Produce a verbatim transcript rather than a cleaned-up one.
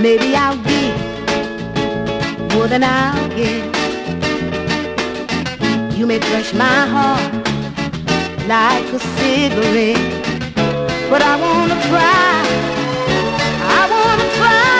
Maybe I'll give more than I'll get. You may crush my heart like a cigarette, but I wanna try, I wanna try.